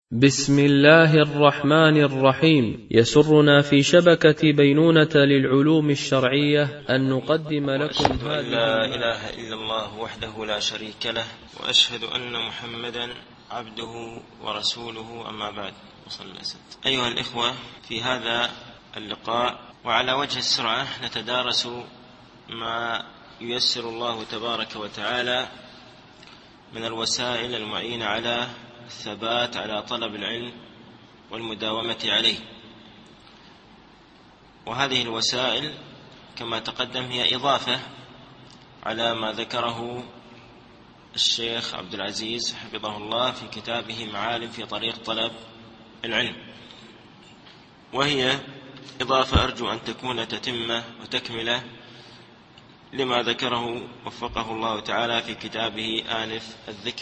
بسم الله الرحمن الرحيم. يسرنا في شبكة بينونة للعلوم الشرعية أن نقدم لكم هذه لا إله إلا الله وحده لا شريك له، وأشهد أن محمدا عبده ورسوله، أما بعد. أيها الإخوة، في هذا اللقاء وعلى وجه السرعة نتدارس ما ييسر الله تبارك وتعالى من الوسائل المعينة على الثبات على طلب العلم والمداومة عليه. وهذه الوسائل كما تقدم هي إضافة على ما ذكره الشيخ عبد العزيز حفظه الله في كتابه معالم في طريق طلب العلم، وهي إضافة أرجو أن تكون تتمة وتكملة لما ذكره وفقه الله تعالى في كتابه آنف الذكر.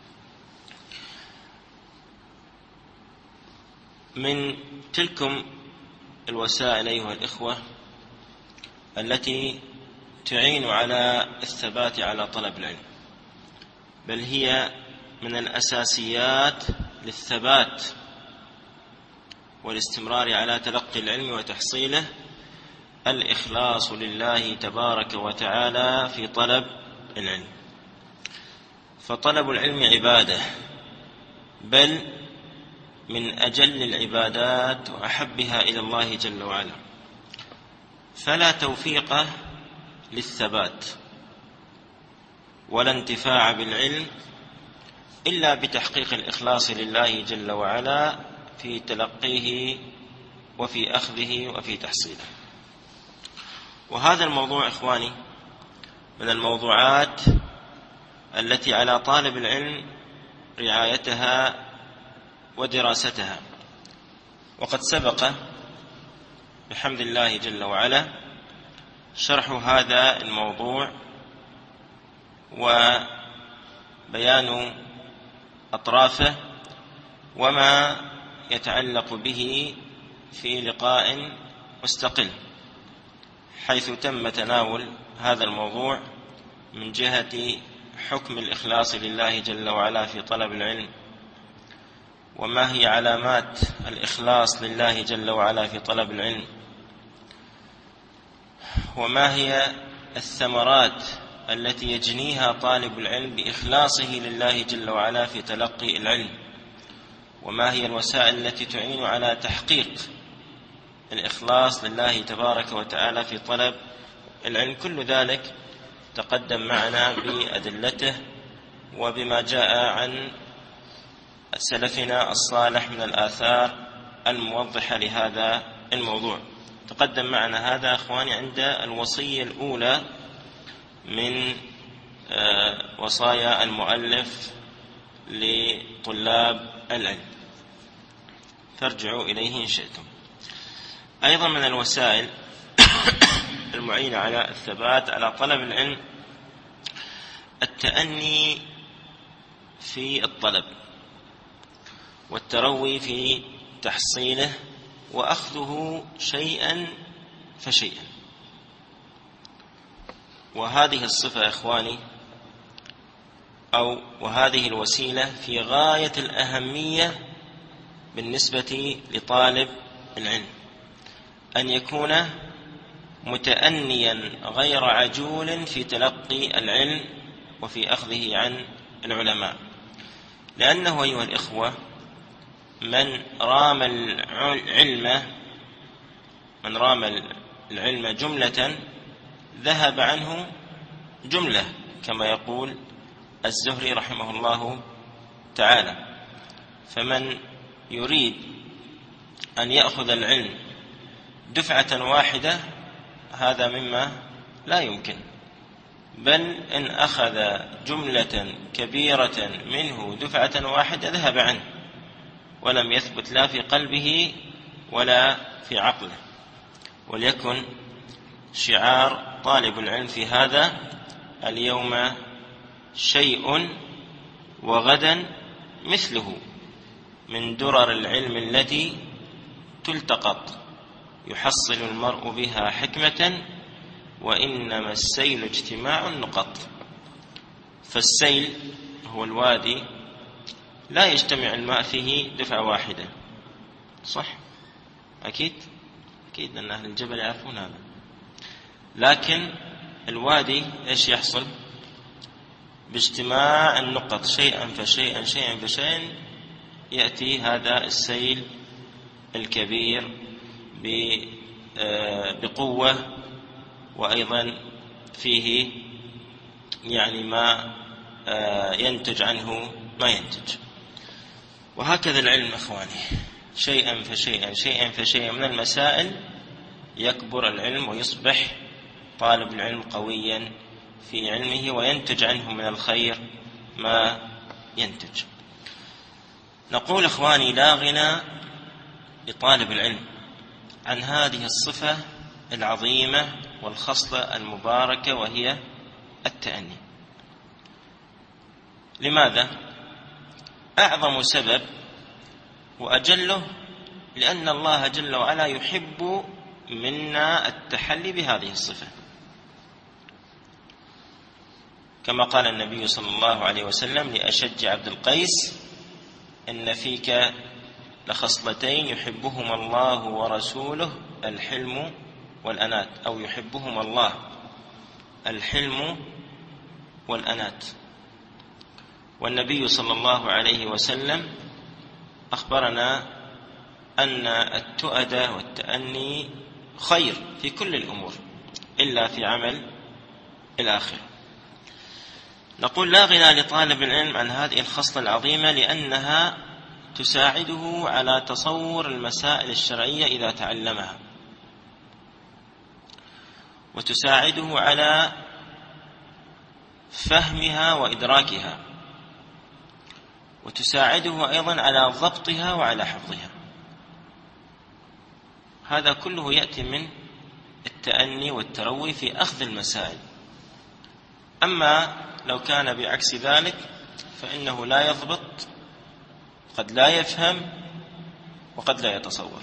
من تلكم الوسائل أيها الإخوة التي تعين على الثبات على طلب العلم، بل هي من الأساسيات للثبات والاستمرار على تلقي العلم وتحصيله، الإخلاص لله تبارك وتعالى في طلب العلم. فطلب العلم عبادة، بل من أجل العبادات وأحبها إلى الله جل وعلا، فلا توفيق للثبات ولا انتفاع بالعلم إلا بتحقيق الإخلاص لله جل وعلا في تلقيه وفي أخذه وفي تحصيله. وهذا الموضوع إخواني من الموضوعات التي على طالب العلم رعايتها ودراستها، وقد سبق بحمد الله جل وعلا شرح هذا الموضوع وبيان أطرافه وما يتعلق به في لقاء مستقل، حيث تم تناول هذا الموضوع من جهة حكم الإخلاص لله جل وعلا في طلب العلم، وما هي علامات الإخلاص لله جل وعلا في طلب العلم، وما هي الثمرات التي يجنيها طالب العلم بإخلاصه لله جل وعلا في تلقي العلم، وما هي الوسائل التي تعين على تحقيق الإخلاص لله تبارك وتعالى في طلب العلم. كل ذلك تقدم معنا بأدلته وبما جاء عن سلفنا الصالح من الآثار الموضحة لهذا الموضوع. تقدم معنا هذا أخواني عند الوصية الأولى من وصايا المؤلف لطلاب العلم، فارجعوا إليه إن شئتم. أيضا من الوسائل المعينة على الثبات على طلب العلم التأني في الطلب والتروي في تحصيله وأخذه شيئا فشيئا. وهذه الصفة إخواني وهذه الوسيلة في غاية الأهمية بالنسبة لطالب العلم، أن يكون متأنيا غير عجول في تلقي العلم وفي أخذه عن العلماء، لأنه أيها الإخوة من رام العلم جملة ذهب عنه جملة، كما يقول الزهري رحمه الله تعالى. فمن يريد أن يأخذ العلم دفعة واحدة هذا مما لا يمكن، بل إن أخذ جملة كبيرة منه دفعة واحدة ذهب عنه ولم يثبت لا في قلبه ولا في عقله. وليكن شعار طالب العلم في هذا: اليوم شيء وغدا مثله، من درر العلم التي تلتقط، يحصل المرء بها حكمة، وإنما السيل اجتماع النقط. فالسيل هو الوادي لا يجتمع الماء فيه دفعة واحدة، صح؟ أكيد لأن أهل الجبل يعرفون هذا. لكن الوادي إيش يحصل؟ باجتماع النقط شيئا فشيئا شيئا فشيئا يأتي هذا السيل الكبير بقوة، وأيضا فيه يعني ما ينتج عنه ما ينتج. وهكذا العلم إخواني، شيئا فشيئا شيئا فشيئا من المسائل يكبر العلم ويصبح طالب العلم قويا في علمه، وينتج عنه من الخير ما ينتج. نقول إخواني لا غنى لطالب العلم عن هذه الصفة العظيمة والخصلة المباركة، وهي التأني. لماذا؟ أعظم سبب وأجله لأن الله جل وعلا يحب منا التحلي بهذه الصفة، كما قال النبي صلى الله عليه وسلم لأشج عبد القيس: إن فيك لخصلتين يحبهما الله ورسوله الحلم والأنات، أو يحبهما الله الحلم والأنات. والنبي صلى الله عليه وسلم أخبرنا أن التؤدة والتأني خير في كل الأمور إلا في عمل الآخرة. نقول لا غنى لطالب العلم عن هذه الخصلة العظيمة، لأنها تساعده على تصور المسائل الشرعية إذا تعلمها، وتساعده على فهمها وإدراكها، وتساعده أيضا على ضبطها وعلى حفظها. هذا كله يأتي من التأني والتروي في أخذ المسائل. أما لو كان بعكس ذلك فإنه لا يضبط، قد لا يفهم، وقد لا يتصور.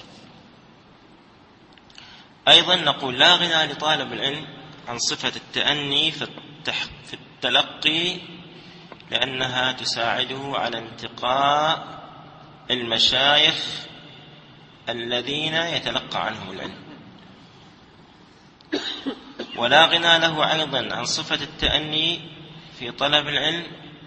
أيضا نقول لا غنى لطالب العلم عن صفة التأني في التلقي، لأنها تساعده على انتقاء المشايخ الذين يتلقى عنهم العلم. ولا غنى له أيضا عن صفة التأني في طلب العلم،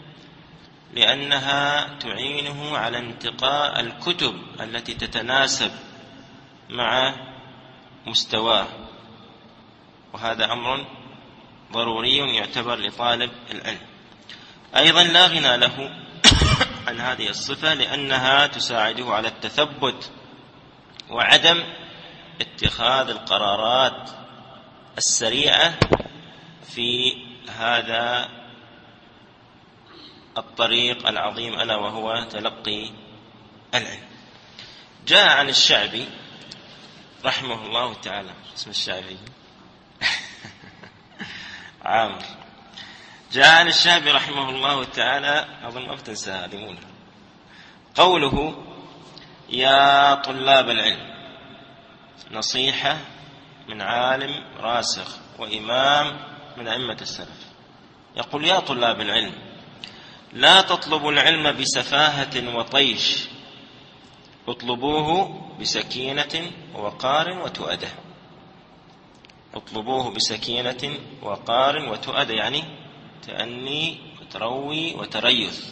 لأنها تعينه على انتقاء الكتب التي تتناسب مع مستواه، وهذا أمر ضروري يعتبر لطالب العلم. أيضا لا غنى له عن هذه الصفة، لأنها تساعده على التثبت وعدم اتخاذ القرارات السريعة في هذا الطريق العظيم، ألا وهو تلقي العلم. جاء عن الشعبي رحمه الله تعالى، اسم الشعبي عامر. جاء عن الشعبي رحمه الله تعالى، أظن ما بتنسى هذه، قوله: يا طلاب العلم، نصيحة من عالم راسخ وإمام من أئمة السلف. يقول: يا طلاب العلم، لا تطلبوا العلم بسفاهة وطيش، اطلبوه بسكينة ووقار وتؤدة. اطلبوه بسكينة ووقار وتؤدة، يعني تأني وتروي وتريث.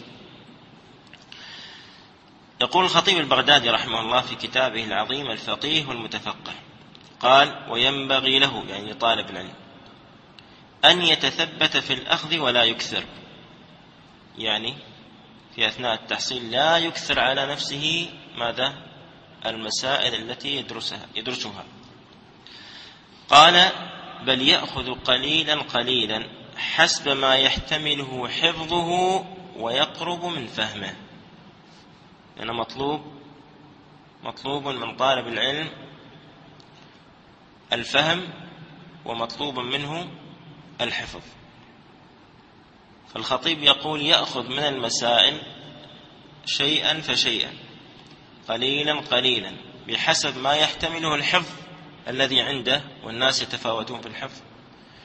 يقول الخطيب البغدادي رحمه الله في كتابه العظيم الفقيه والمتفقه، قال: وينبغي له، يعني طالب العلم، أن يتثبت في الأخذ ولا يكثر، يعني في أثناء التحصيل لا يكثر على نفسه ماذا؟ المسائل التي يدرسها. قال: بل يأخذ قليلا قليلا حسب ما يحتمله حفظه ويقرب من فهمه. لأنه مطلوب من طالب العلم الفهم، ومطلوب منه الحفظ. فالخطيب يقول: يأخذ من المسائل شيئا فشيئا، قليلا قليلا، بحسب ما يحتمله الحفظ الذي عنده، والناس يتفاوتون في الحفظ،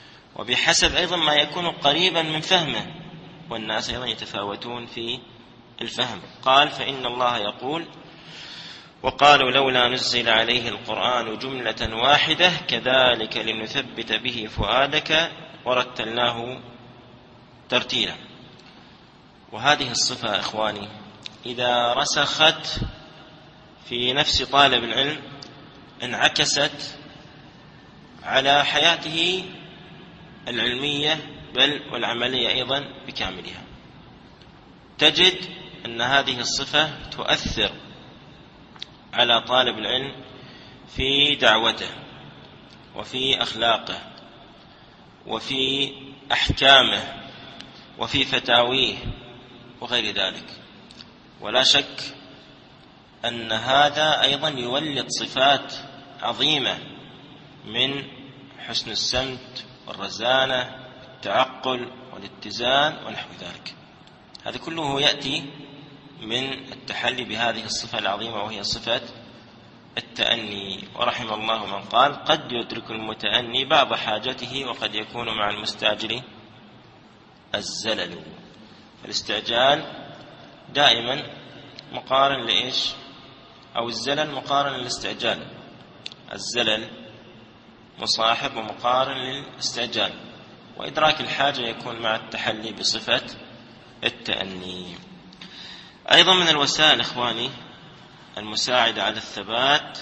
وبحسب أيضا ما يكون قريبا من فهمه، والناس أيضا يتفاوتون في الفهم. قال: فإن الله يقول: وقالوا لولا نزل عليه القرآن جملة واحدة كذلك لنثبت به فؤادك ورتلناه ترتيلا. وهذه الصفة إخواني إذا رسخت في نفس طالب العلم انعكست على حياته العلمية بل والعملية أيضا بكاملها. تجد أن هذه الصفة تؤثر على طالب العلم في دعوته وفي أخلاقه وفي أحكامه وفي فتاويه وغير ذلك. ولا شك أن هذا أيضا يولد صفات عظيمة من حسن السمت والرزانة والتعقل والاتزان ونحو ذلك. هذا كله يأتي من التحلي بهذه الصفة العظيمة وهي صفة التأني. ورحم الله من قال: قد يدرك المتأني بعض حاجته وقد يكون مع المستعجل الزلل. فالاستعجال دائما مقارن لإيش؟ أو الزلل مقارن للاستعجال، الزلل مصاحب ومقارن للاستعجال. وإدراك الحاجة يكون مع التحلي بصفة التأني. أيضا من الوسائل إخواني المساعدة على الثبات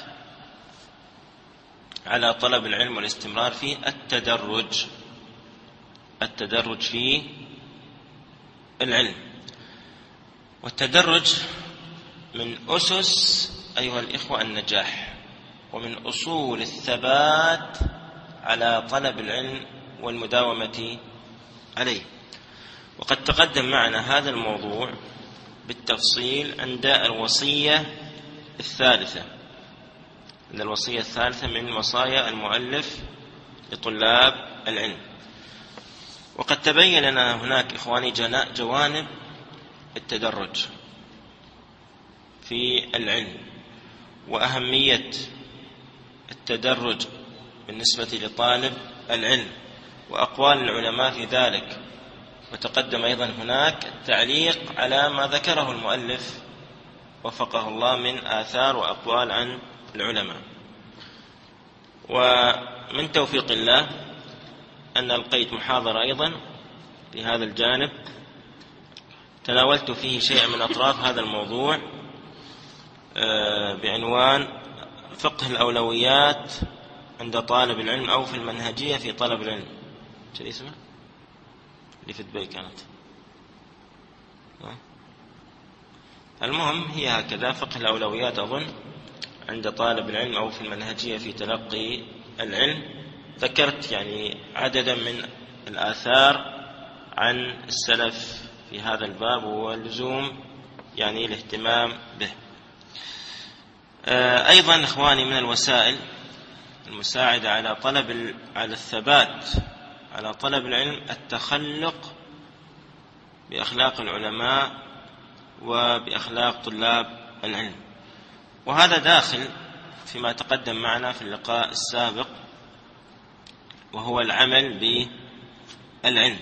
على طلب العلم والاستمرار فيه التدرج في العلم. والتدرج من أسس أيها الإخوة النجاح ومن أصول الثبات على طلب العلم والمداومة عليه. وقد تقدم معنا هذا الموضوع بالتفصيل عند الوصية الثالثة من وصايا المؤلف لطلاب العلم. وقد تبين لنا هناك إخواني جوانب التدرج في العلم وأهمية التدرج بالنسبة لطالب العلم وأقوال العلماء في ذلك. وتقدم أيضا هناك التعليق على ما ذكره المؤلف وفقه الله من آثار وأقوال عن العلماء. ومن توفيق الله أن ألقيت محاضرة أيضا في هذا الجانب تناولت فيه شيئا من أطراف هذا الموضوع بعنوان فقه الأولويات عند طالب العلم أو في المنهجية في طلب العلم. شو اسمه؟ اللي في دبي كانت. المهم هي هكذا فقه الأولويات أظن عند طالب العلم أو في المنهجية في تلقي العلم. ذكرت يعني عددا من الآثار عن السلف في هذا الباب واللزوم يعني الاهتمام به. أيضا إخواني من الوسائل المساعدة على الثبات على طلب العلم التخلق بأخلاق العلماء وبأخلاق طلاب العلم. وهذا داخل فيما تقدم معنا في اللقاء السابق وهو العمل بالعلم،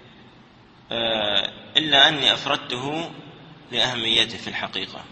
إلا أني أفردته لأهميته في الحقيقة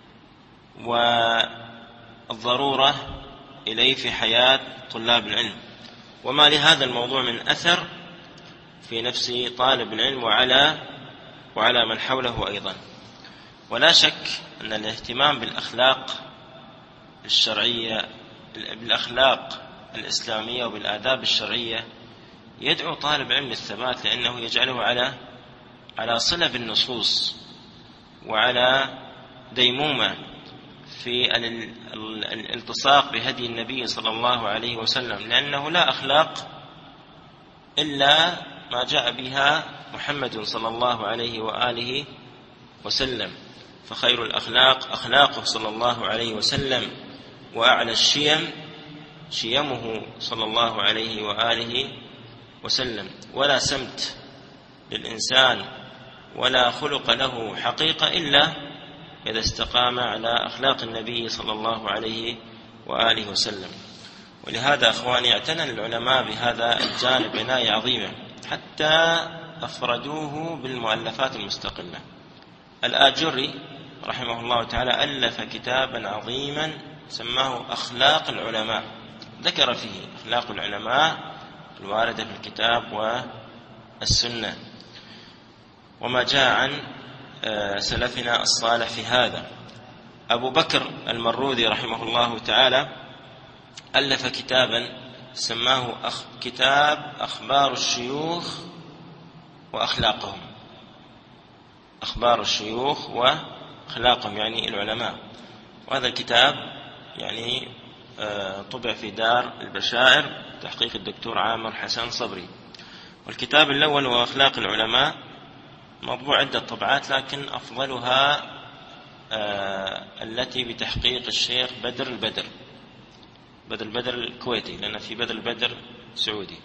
والضرورة إليه في حياة طلاب العلم وما لهذا الموضوع من أثر في نفس طالب العلم وعلى من حوله أيضا. ولا شك أن الاهتمام بالأخلاق الشرعية بالأخلاق الإسلامية وبالآداب الشرعية يدعو طالب العلم للثبات، لأنه يجعله على صلة بالنصوص وعلى ديمومة في الالتصاق بهدي النبي صلى الله عليه وسلم، لأنه لا أخلاق إلا ما جاء بها محمد صلى الله عليه وآله وسلم. فخير الأخلاق أخلاقه صلى الله عليه وسلم، وأعلى الشيم شيمه صلى الله عليه وآله وسلم. ولا سمت للإنسان ولا خلق له حقيقة إلا إذا استقام على أخلاق النبي صلى الله عليه وآله وسلم. ولهذا أخواني اعتنى العلماء بهذا الجانب عناية عظيمة حتى أفردوه بالمؤلفات المستقلة. الآجري رحمه الله تعالى ألف كتابا عظيما سماه أخلاق العلماء، ذكر فيه أخلاق العلماء الواردة في الكتاب والسنة وما جاء عن سلفنا الصالح في هذا. أبو بكر المروذي رحمه الله تعالى ألف كتابا سماه كتاب أخبار الشيوخ وأخلاقهم، أخبار الشيوخ وأخلاقهم يعني العلماء، وهذا الكتاب يعني طبع في دار البشائر تحقيق الدكتور عامر حسن صبري. والكتاب الأول هو أخلاق العلماء، مطبوع عدة طبعات لكن أفضلها التي بتحقيق الشيخ بدر البدر الكويتي، لأن في بدر البدر سعودي.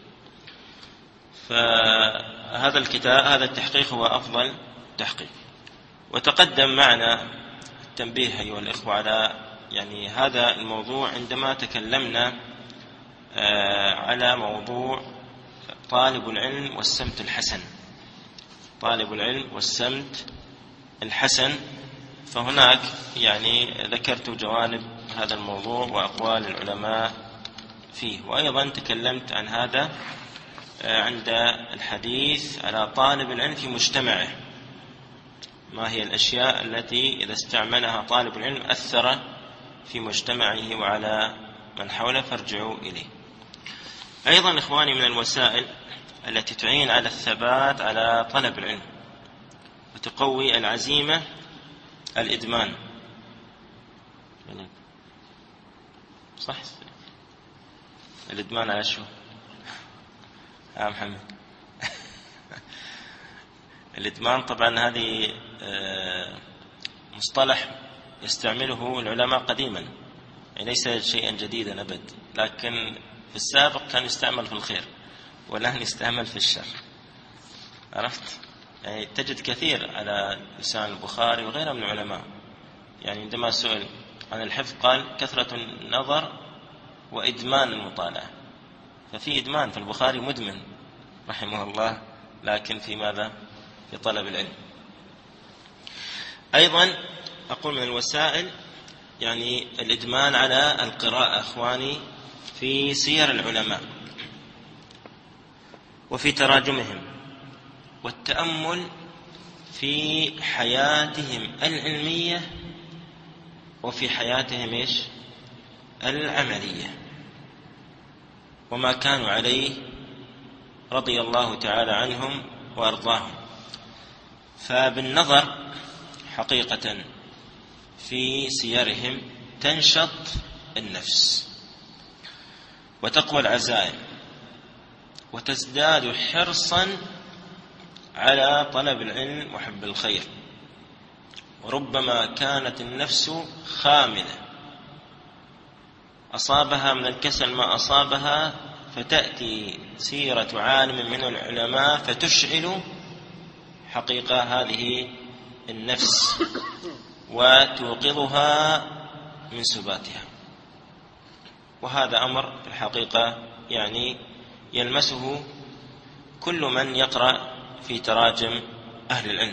فهذا الكتاب هذا التحقيق هو أفضل تحقيق. وتقدم معنا التنبيه أيها الإخوة على يعني هذا الموضوع عندما تكلمنا على موضوع طالب العلم والسمت الحسن، طالب العلم والسمت الحسن. فهناك يعني ذكرت جوانب هذا الموضوع وأقوال العلماء فيه، وأيضا تكلمت عن هذا عند الحديث على طالب العلم في مجتمعه، ما هي الأشياء التي إذا استعملها طالب العلم أثر في مجتمعه وعلى من حوله فارجعوا إليه. أيضا إخواني من الوسائل التي تعين على الثبات على طلب العلم وتقوي العزيمة الإدمان. صح، الإدمان على شو يا محمد؟ الإدمان طبعا هذه مصطلح يستعمله العلماء قديما، يعني ليس شيئا جديدا أبد، لكن في السابق كان يستعمل في الخير والآن يستعمل في الشر. عرفت؟ يعني تجد كثير على لسان البخاري وغيره من العلماء، يعني عندما سئل عن الحفظ قال كثرة النظر وإدمان المطالعة. ففي إدمان، في البخاري مدمن رحمه الله، لكن في ماذا؟ في طلب العلم. أيضا أقول من الوسائل يعني الإدمان على القراءة أخواني في سير العلماء وفي تراجمهم والتأمل في حياتهم العلمية وفي حياتهم إيش؟ العملية، وما كانوا عليه رضي الله تعالى عنهم وأرضاهم. فبالنظر حقيقة في سيرهم تنشط النفس وتقوى العزائم وتزداد حرصا على طلب العلم وحب الخير. وربما كانت النفس خاملة أصابها من الكسل ما أصابها، فتأتي سيرة عالم من العلماء فتشعل حقيقة هذه النفس وتوقظها من سباتها. وهذا أمر في الحقيقة يعني يلمسه كل من يقرأ في تراجم أهل العلم.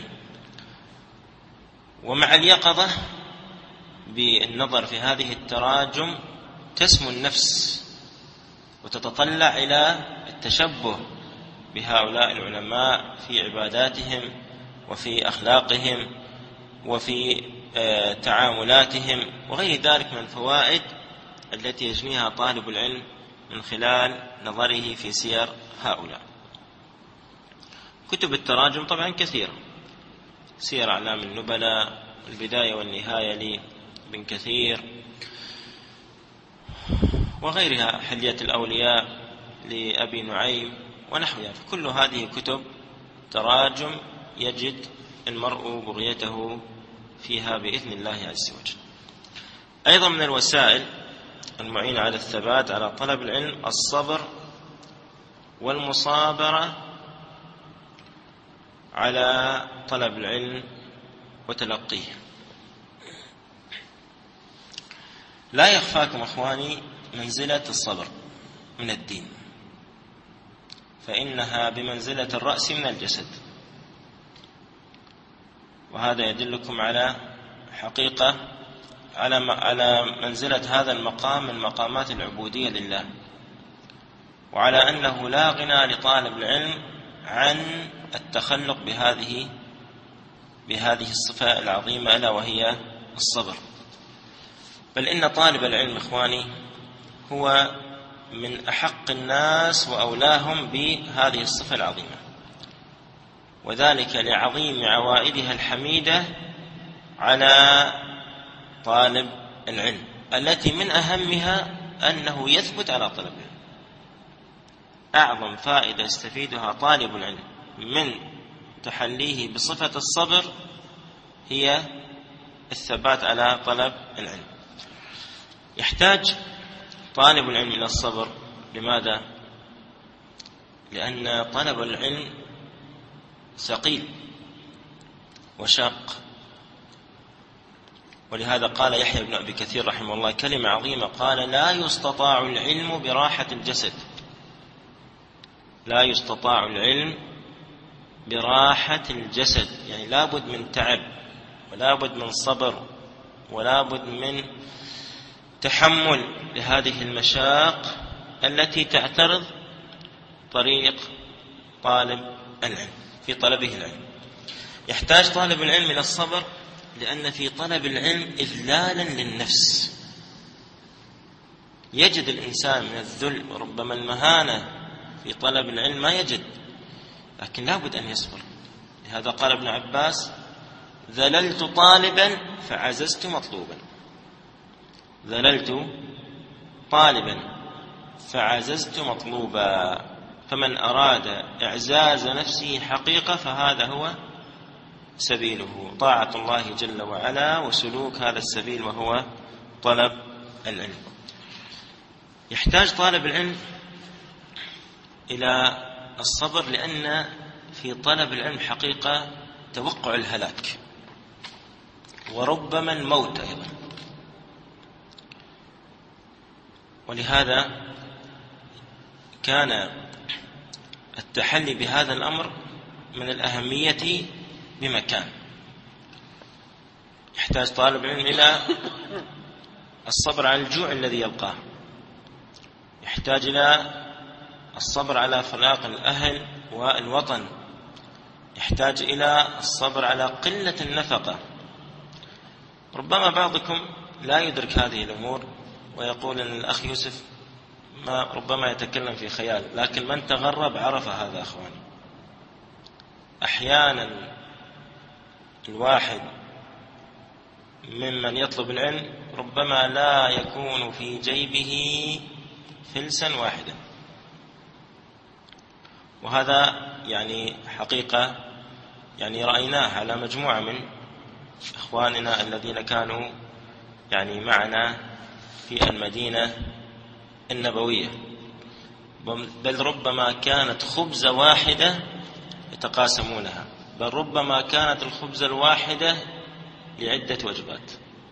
ومع اليقظة بالنظر في هذه التراجم تسمو النفس وتتطلع إلى التشبه بهؤلاء العلماء في عباداتهم وفي أخلاقهم وفي تعاملاتهم وغير ذلك من الفوائد التي يجنيها طالب العلم من خلال نظره في سير هؤلاء. كتب التراجم طبعا كثيرة، سير أعلام النبلاء، البداية والنهاية لابن كثير، وغيرها، حلية الأولياء لأبي نعيم ونحوها. كل هذه كتب تراجم يجد المرء بغيته فيها بإذن الله عز وجل. أيضا من الوسائل المعينة على الثبات على طلب العلم الصبر والمصابرة على طلب العلم وتلقيه. لا يخفاكم أخواني منزلة الصبر من الدين، فإنها بمنزلة الرأس من الجسد. وهذا يدلكم على حقيقة على منزلة هذا المقام من مقامات العبودية لله، وعلى أنه لا غنى لطالب العلم عن التخلق بهذه الصفة العظيمة ألا وهي الصبر. بل إن طالب العلم إخواني هو من أحق الناس وأولاهم بهذه الصفة العظيمة، وذلك لعظيم عوائدها الحميدة على طالب العلم، التي من أهمها أنه يثبت على طلب العلم. أعظم فائدة يستفيدها طالب العلم من تحليه بصفة الصبر هي الثبات على طلب العلم. يحتاج طالب العلم إلى الصبر. لماذا؟ لأن طلب العلم ثقيل وشاق، ولهذا قال يحيى بن أبي كثير رحمه الله كلمة عظيمة، قال: لا يستطاع العلم براحة الجسد. لا يستطاع العلم براحة الجسد، يعني لابد من تعب، ولابد من صبر، ولابد من تحمل لهذه المشاق التي تعترض طريق طالب العلم في طلبه العلم. يحتاج طالب العلم إلى الصبر، لأن في طلب العلم إذلالا للنفس. يجد الإنسان من الذل وربما المهانة في طلب العلم ما يجد، لكن لابد أن يصبر. لهذا قال ابن عباس: ذللت طالبا فعززت مطلوبا. ذللت طالبا فعززت مطلوبا. فمن أراد إعزاز نفسه حقيقة فهذا هو سبيله، طاعة الله جل وعلا وسلوك هذا السبيل وهو طلب العلم. يحتاج طالب العلم إلى الصبر، لأن في طلب العلم حقيقة توقع الهلاك وربما الموت أيضا. ولهذا كان التحلي بهذا الأمر من الأهمية بمكان. يحتاج طالب العلم إلى الصبر على الجوع الذي يلقاه، يحتاج إلى الصبر على فراق الأهل والوطن، يحتاج إلى الصبر على قلة النفقة. ربما بعضكم لا يدرك هذه الأمور ويقول أن الأخ يوسف ربما يتكلم في خيال، لكن من تغرب عرف هذا أخواني. أحيانا الواحد ممن يطلب العلم ربما لا يكون في جيبه فلسا واحدا، وهذا يعني حقيقة يعني رأيناه على مجموعة من إخواننا الذين كانوا يعني معنا في المدينة النبوية، بل ربما كانت خبزة واحدة يتقاسمونها، بل ربما كانت الخبزة الواحدة لعدة وجبات.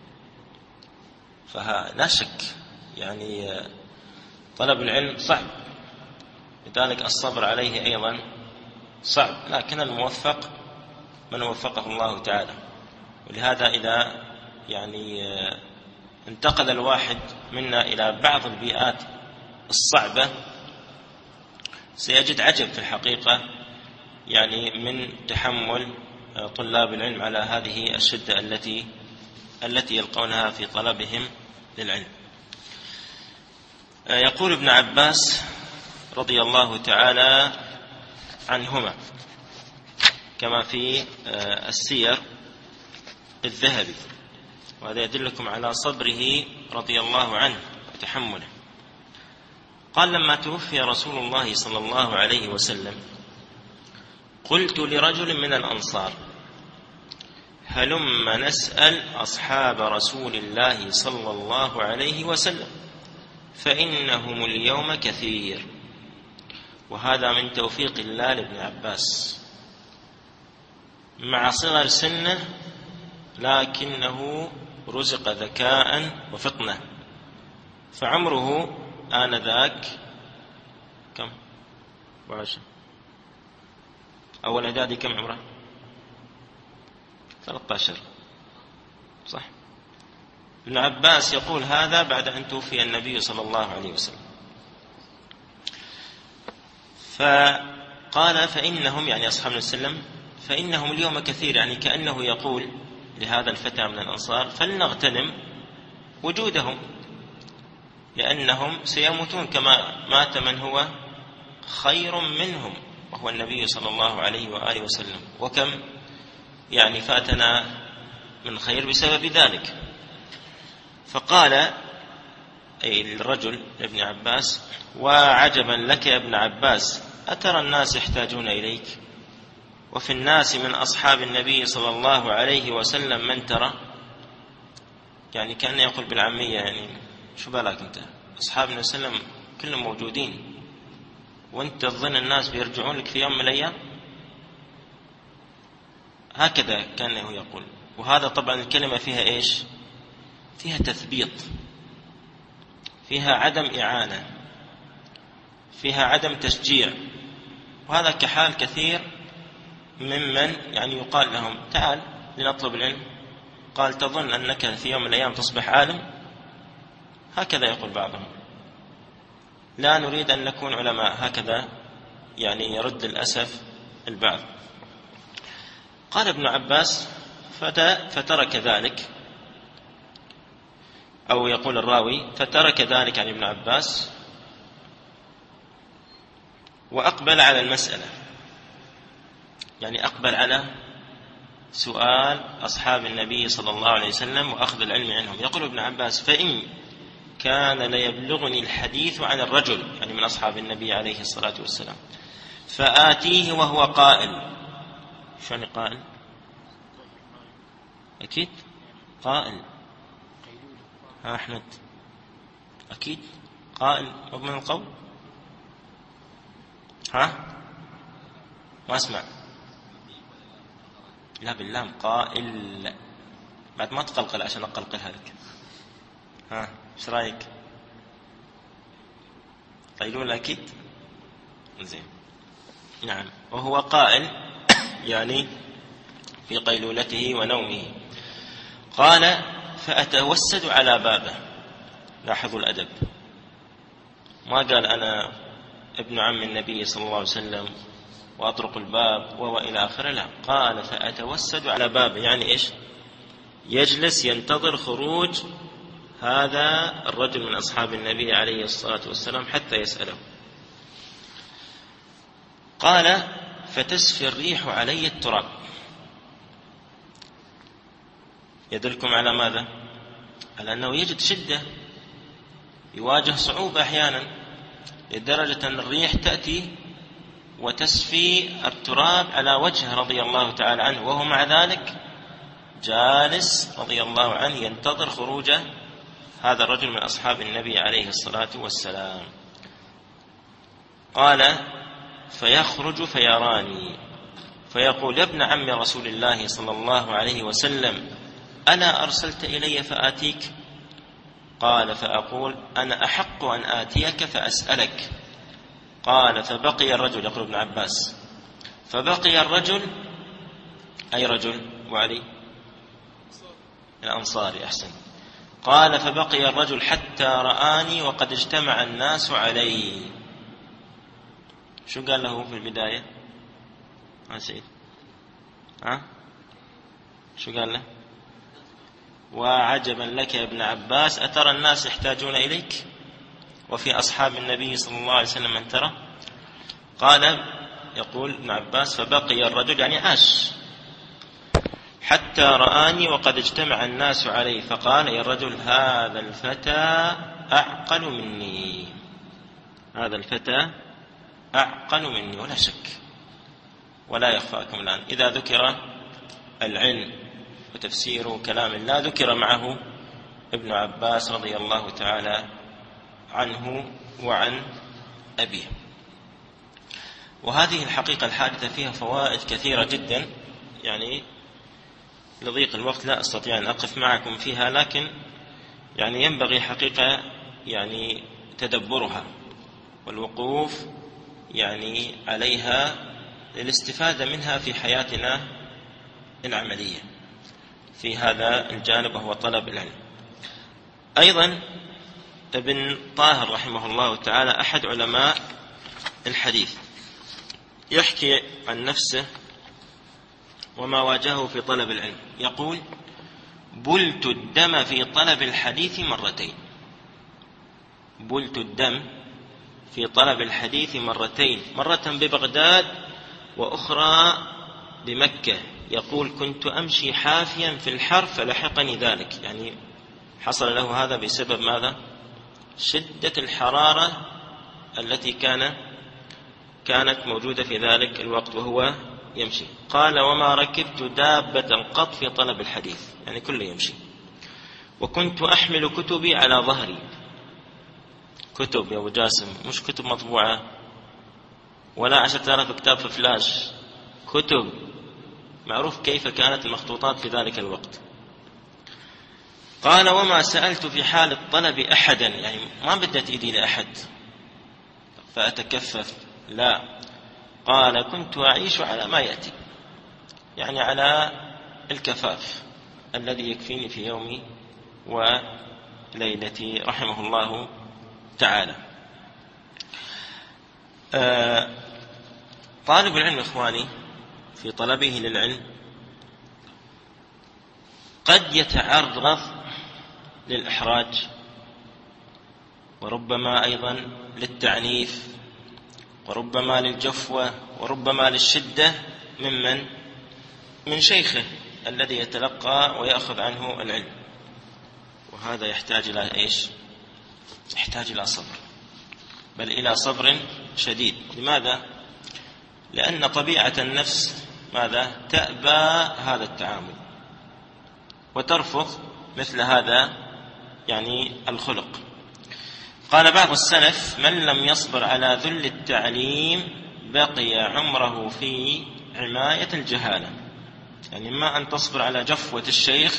فلا شك يعني طلب العلم صعب، لذلك الصبر عليه أيضا صعب، لكن الموفق من وفقه الله تعالى. ولهذا إذا يعني انتقل الواحد منا إلى بعض البيئات الصعبة سيجد عجب في الحقيقة يعني من تحمل طلاب العلم على هذه الشدة التي يلقونها في طلبهم للعلم. يقول ابن عباس رضي الله تعالى عنهما كما في السير الذهبي، وهذا يدلكم على صبره رضي الله عنه وتحمله. قال: لما توفي رسول الله صلى الله عليه وسلم قلت لرجل من الأنصار: هلم نسأل أصحاب رسول الله صلى الله عليه وسلم فإنهم اليوم كثير. وهذا من توفيق الله لابن عباس مع صغر سنه، لكنه رزق ذكاء وفطنة، فعمره آنذاك كم؟ 24. أول إعدادي كم عمره؟ 13 صح. ابن عباس يقول هذا بعد أن توفي النبي صلى الله عليه وسلم. فقال فإنهم يعني أصحاب النبي صلى الله عليه وسلم فإنهم اليوم كثير، يعني كأنه يقول لهذا الفتى من الأنصار فلنغتنم وجودهم لأنهم سيموتون كما مات من هو خير منهم وهو النبي صلى الله عليه وآله وسلم، وكم يعني فاتنا من خير بسبب ذلك. فقال أي الرجل لابن عباس وعجبا لك يا ابن عباس أترى الناس يحتاجون إليك وفي الناس من أصحاب النبي صلى الله عليه وسلم من ترى، يعني كأنه يقول بالعامية يعني شو بالك أنت أصحاب النبي صلى الله عليه وسلم كلهم موجودين وأنت تظن الناس بيرجعون لك في يوم من الأيام؟ هكذا كأنه يقول. وهذا طبعا الكلمة فيها إيش؟ فيها تثبيط، فيها عدم إعانة، فيها عدم تشجيع. وهذا كحال كثير ممن يعني يقال لهم تعال لنطلب العلم، قال تظن أنك في يوم من الأيام تصبح عالم؟ هكذا يقول بعضهم، لا نريد أن نكون علماء، هكذا يعني يرد الأسف البعض. قال ابن عباس فترك ذلك، أو يقول الراوي فترك ذلك عن ابن عباس وأقبل على المسألة، يعني أقبل على سؤال أصحاب النبي صلى الله عليه وسلم وأخذ العلم عنهم. يقول ابن عباس فإن كان ليبلغني الحديث عن الرجل يعني من أصحاب النبي عليه الصلاة والسلام فآتيه وهو قائل. شو قائل؟ أكيد قائل. ها أحمد أكيد قائل مضمن القول. ها ما أسمع. لا باللام قائل بعد ما تقلقل عشان أقلقلها لك. ها ايش رايك؟ قيلول أكيد زين. نعم وهو قائل يعني في قيلولته ونومه. قال فأتوسد على بابه. لاحظوا الأدب، ما قال أنا ابن عم النبي صلى الله عليه وسلم وأطرق الباب وإلى آخره، لا قال فأتوسد على بابه، يعني إيش؟ يجلس ينتظر خروج هذا الرجل من أصحاب النبي عليه الصلاة والسلام حتى يسأله. قال فتسفي الريح علي التراب. يدلكم على ماذا؟ على أنه يجد شدة، يواجه صعوبة أحيانا لدرجة أن الريح تأتي وتسفي التراب على وجهه رضي الله تعالى عنه، وهو مع ذلك جالس رضي الله عنه ينتظر خروج هذا الرجل من أصحاب النبي عليه الصلاة والسلام. قال فيخرج فيراني فيقول يا ابن عم رسول الله صلى الله عليه وسلم ألا أرسلت إلي فآتيك؟ قال فأقول أنا أحق أن آتيك فأسألك. قال فبقي الرجل، يقول ابن عباس فبقي الرجل، أي رجل؟ وعلي الأنصاري، أحسن. قال فبقي الرجل حتى رآني وقد اجتمع الناس علي. شو قال له في البداية؟ سعيد شو قال له؟ وعجبا لك يا ابن عباس أترى الناس يحتاجون إليك وفي أصحاب النبي صلى الله عليه وسلم من ترى؟ قال يقول ابن عباس فبقي الرجل يعني عاش حتى رآني وقد اجتمع الناس عليه فقال يا الرجل هذا الفتى أعقل مني، هذا الفتى أعقل مني ولا شك ولا يخفاكم الآن. إذا ذكر العلم وتفسير كلام الله ذكر معه ابن عباس رضي الله تعالى عنه وعن أبيه. وهذه الحقيقة الحادثة فيها فوائد كثيرة جدا، يعني لضيق الوقت لا أستطيع أن أقف معكم فيها، لكن يعني ينبغي حقيقة يعني تدبرها والوقوف يعني عليها للاستفادة منها في حياتنا العملية. في هذا الجانب وهو طلب العلم. أيضا ابن طاهر رحمه الله تعالى أحد علماء الحديث يحكي عن نفسه وما واجهه في طلب العلم، يقول: بلت الدم في طلب الحديث مرتين. بلت الدم في طلب الحديث مرتين، مرة ببغداد وأخرى بمكة. يقول: كنت أمشي حافيا في الحر فلحقني ذلك. يعني حصل له هذا بسبب ماذا؟ شدة الحرارة التي كانت موجودة في ذلك الوقت وهو يمشي. قال: وما ركبت دابة قط في طلب الحديث، يعني كله يمشي. وكنت أحمل كتبي على ظهري. كتب يا أبو جاسم، مش كتب مطبوعة ولا 10,000 كتاب في فلاش، كتب معروف كيف كانت المخطوطات في ذلك الوقت. قال: وما سألت في حال الطلب أحدا، يعني ما بدت إيدي لأحد فأتكفف، لا. قال: كنت أعيش على ما يأتي، يعني على الكفاف الذي يكفيني في يومي وليلتي، رحمه الله تعالى. طالب العلم إخواني في طلبه للعلم قد يتعرض للإحراج، وربما أيضا للتعنيف، وربما للجفوة، وربما للشدة من شيخه الذي يتلقى ويأخذ عنه العلم. وهذا يحتاج إلى إيش؟ يحتاج إلى صبر، بل إلى صبر شديد. لماذا؟ لأن طبيعة النفس ماذا؟ تأبى هذا التعامل وترفض مثل هذا يعني الخلق. قال بعض السلف: من لم يصبر على ذل التعليم بقي عمره في عماية الجهالة. يعني إما أن تصبر على جفوة الشيخ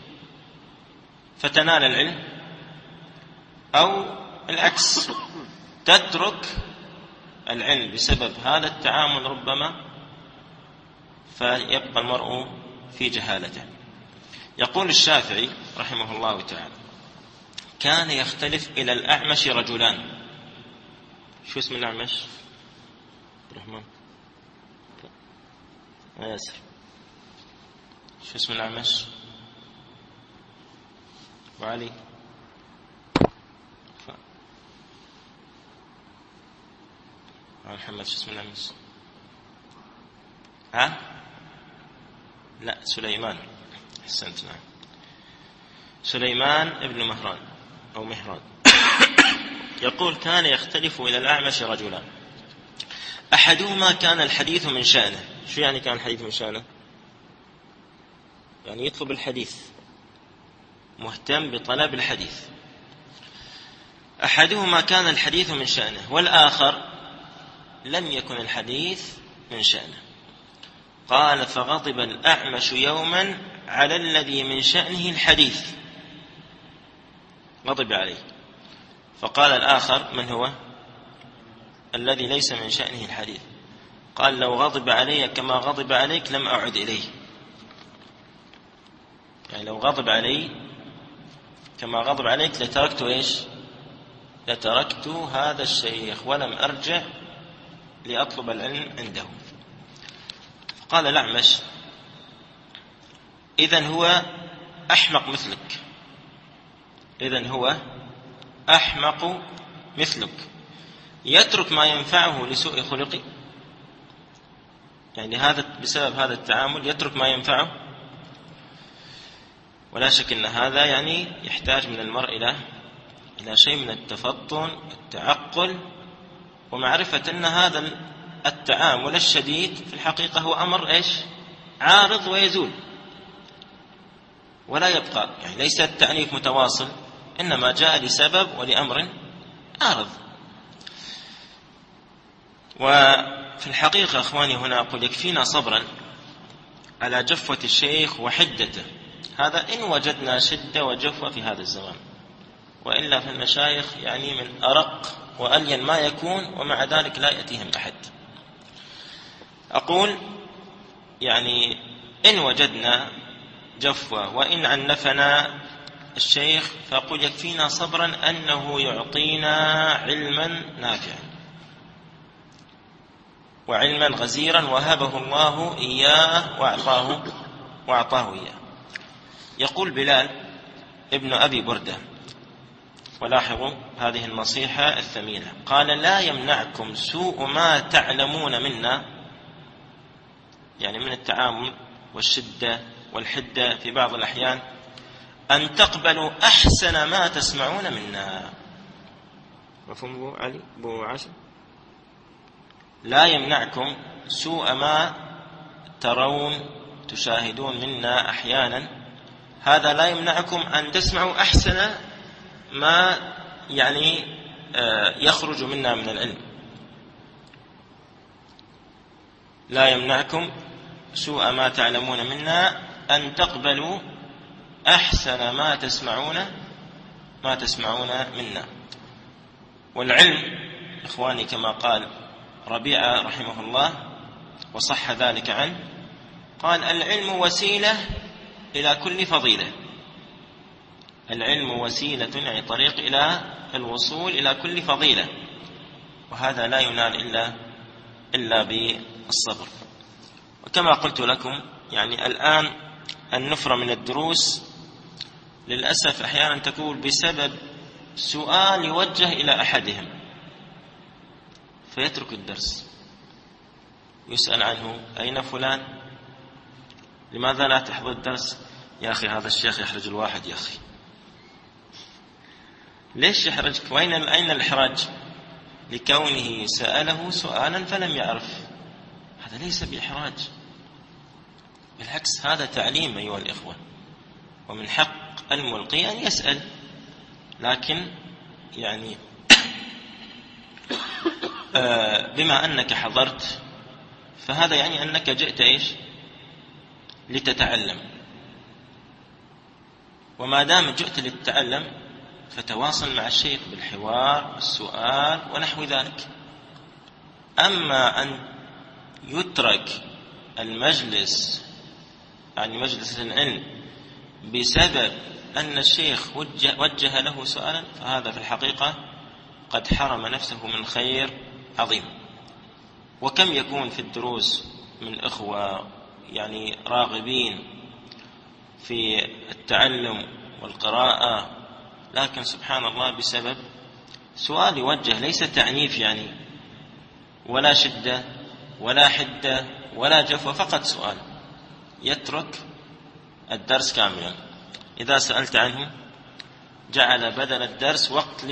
فتنال العلم، أو العكس، تترك العلم بسبب هذا التعامل ربما، فيبقى المرء في جهالته. يقول الشافعي رحمه الله تعالى: كان يختلف إلى الأعمش رجلان. شو اسم الأعمش؟ الرحمن ياسر. شو اسم الأعمش؟ وعلي محمد. شو اسم الأعمش؟ لا، سليمان. أحسنت، نعم، سليمان ابن مهران أو مهران. يقول: كان يختلف إلى الأعمش رجلان، أحدهما كان الحديث من شأنه. شو يعني كان الحديث من شأنه؟ يعني يطلب الحديث، مهتم بطلب الحديث. أحدهما كان الحديث من شأنه، والآخر لم يكن الحديث من شأنه. قال: فغضب الأعمش يوما على الذي من شأنه الحديث، غضب عليه. فقال الآخر: من هو؟ الذي ليس من شأنه الحديث. قال: لو غضب علي كما غضب عليك لم أعد إليه. يعني لو غضب علي كما غضب عليك لتركت إيش؟ لتركت هذا الشيخ ولم أرجع لأطلب العلم عنده. قال الأعمش: إذن هو أحمق مثلك، إذن هو أحمق مثلك، يترك ما ينفعه لسوء خلقه. يعني هذا بسبب هذا التعامل يترك ما ينفعه. ولا شك أن هذا يعني يحتاج من المرء إلى شيء من التفطن، التعقل، ومعرفة أن هذا التعامل الشديد في الحقيقة هو أمر إيش؟ عارض ويزول ولا يبقى. يعني ليس التعنيف متواصل، إنما جاء لسبب ولأمر عارض. وفي الحقيقة أخواني هنا أقول: يكفينا صبرا على جفوة الشيخ وحدته، هذا إن وجدنا شدة وجفوة في هذا الزمان، وإلا في المشايخ يعني من أرق وألين ما يكون، ومع ذلك لا يأتيهم أحد. أقول يعني إن وجدنا جفوة، وإن عنفنا الشيخ فأقول يكفينا صبرا أنه يعطينا علما نافعا وعلما غزيرا وهبه الله إياه وأعطاه إياه. يقول بلال ابن أبي بردة، ولاحظوا هذه النصيحة الثمينة، قال: لا يمنعكم سوء ما تعلمون منا، يعني من التعامل والشدة والحدة في بعض الأحيان، أن تقبلوا أحسن ما تسمعون منا. مفهوم أبو علي أبو عاشر؟ لا يمنعكم سوء ما ترون تشاهدون منا أحيانا، هذا لا يمنعكم أن تسمعوا أحسن ما يعني يخرج منا من العلم. لا يمنعكم سوء ما تعلمون منا أن تقبلوا أحسن ما تسمعون منا. والعلم إخواني كما قال ربيعة رحمه الله وصح ذلك عنه، قال: العلم وسيلة إلى كل فضيلة. العلم وسيلة يعني طريق إلى الوصول إلى كل فضيلة، وهذا لا ينال إلا بالصبر. وكما قلت لكم يعني الآن النفرة من الدروس للأسف أحيانا تكون بسبب سؤال يوجه إلى أحدهم فيترك الدرس، يسأل عنه: أين فلان؟ لماذا لا تحضر الدرس؟ يا أخي هذا الشيخ يحرج الواحد، يا أخي ليش يحرجك؟ أين الإحراج؟ لكونه سأله سؤالا فلم يعرف، هذا ليس بإحراج، بالعكس هذا تعليم أيها الإخوة، ومن حق الملقي أن يسأل، لكن يعني بما أنك حضرت فهذا يعني أنك جئت إيش؟ لتتعلم، وما دام جئت لتتعلم فتواصل مع الشيخ بالحوار والسؤال ونحو ذلك. أما أن يترك المجلس يعني مجلس العلم بسبب أن الشيخ وجه له سؤالا، فهذا في الحقيقة قد حرم نفسه من خير عظيم. وكم يكون في الدروس من إخوة يعني راغبين في التعلم والقراءة، لكن سبحان الله بسبب سؤال يوجه، ليس تعنيف يعني ولا شدة ولا حدة ولا جفوة، فقط سؤال، يترك الدرس كاملا. إذا سألت عنه جعل بدل الدرس وقت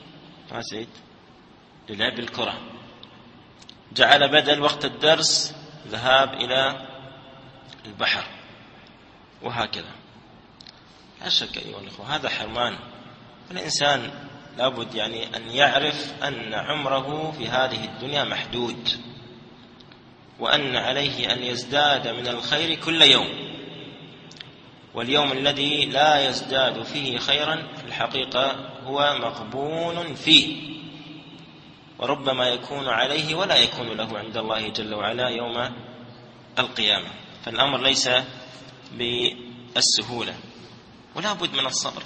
للعب الكرة، جعل بدل وقت الدرس ذهاب إلى البحر، وهكذا. لا شك أيها الأخوة هذا حرمان، والإنسان لابد يعني أن يعرف أن عمره في هذه الدنيا محدود، وأن عليه أن يزداد من الخير كل يوم، واليوم الذي لا يزداد فيه خيرا في الحقيقة هو مغبون فيه، وربما يكون عليه ولا يكون له عند الله جل وعلا يوم القيامة. فالأمر ليس بالسهولة، ولا بد من الصبر.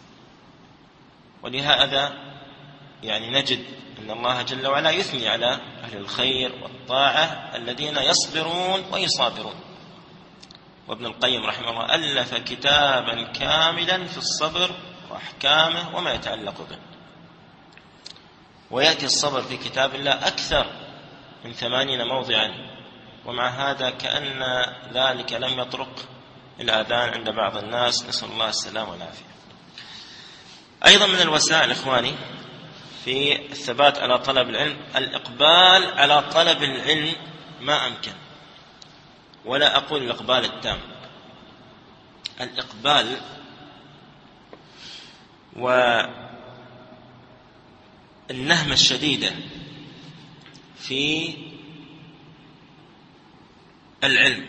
ولهذا يعني نجد أن الله جل وعلا يثني على أهل الخير والطاعة الذين يصبرون ويصابرون. وابن القيم رحمه الله ألف كتابا كاملا في الصبر وأحكامه وما يتعلق به، ويأتي الصبر في كتاب الله أكثر من 80 موضعا، ومع هذا كأن ذلك لم يطرق الآذان عند بعض الناس، نسأل الله السلامة والعافية. أيضا من الوسائل إخواني في الثبات على طلب العلم الإقبال على طلب العلم ما أمكن، ولا أقول الإقبال التام، الإقبال والنهمة الشديدة في العلم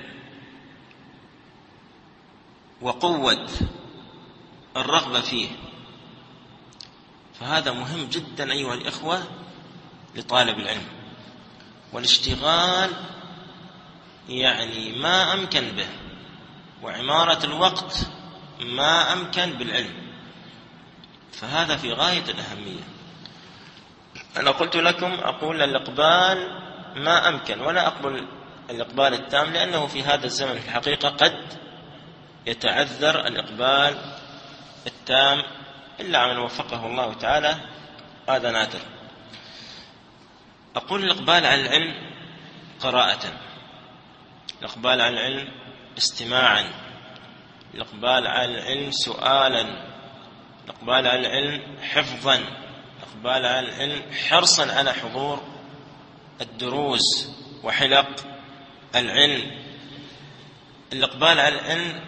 وقوة الرغبة فيه، فهذا مهم جدا أيها الإخوة لطالب العلم، والاشتغال يعني ما أمكن به، وعمارة الوقت ما أمكن بالعلم، فهذا في غاية الأهمية. أنا قلت لكم أقول الإقبال ما أمكن، ولا أقبل الإقبال التام، لأنه في هذا الزمن في الحقيقة قد يتعذر الإقبال التام إلا عن وفقه الله تعالى، هذا نادر. أقول الإقبال على العلم قراءة، الإقبال على العلم استماعا، الإقبال على العلم سؤالا، الإقبال على العلم حفظا، الإقبال على العلم حرصا على حضور الدروس وحلق العلم، الإقبال على العلم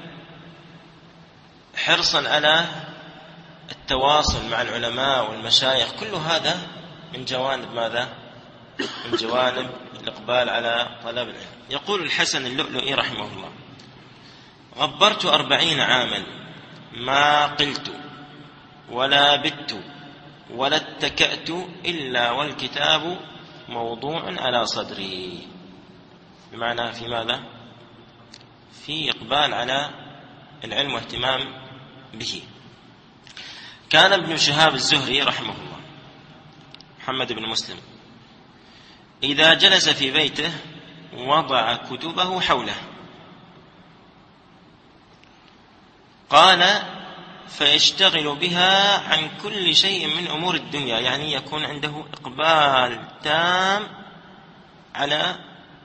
حرصا على التواصل مع العلماء والمشايخ. كل هذا من جوانب ماذا؟ من جوانب الإقبال على طلب العلم. يقول الحسن اللؤلؤي رحمه الله: غبرت 40 عاما ما قلت ولا بت ولا اتكأت إلا والكتاب موضوع على صدري. بمعنى في ماذا؟ في إقبال على العلم واهتمام به. كان ابن شهاب الزهري رحمه الله محمد بن مسلم إذا جلس في بيته وضع كتبه حوله، قال فيشتغل بها عن كل شيء من أمور الدنيا، يعني يكون عنده إقبال تام على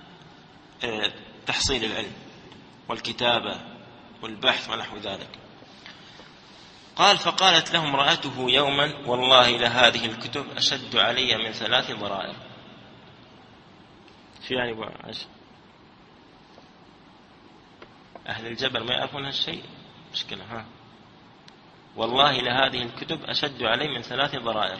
تحصيل العلم والكتابة والبحث ونحو ذلك. قال فقالت له امرأته يوما: والله لهذه الكتب أشد علي من 3 ضرائر. شو يعني أبو عاش؟ أهل الجبل ما يعرفون هالشيء؟ مشكلة. ها، والله لهذه الكتب أشد علي من 3 ضرائر،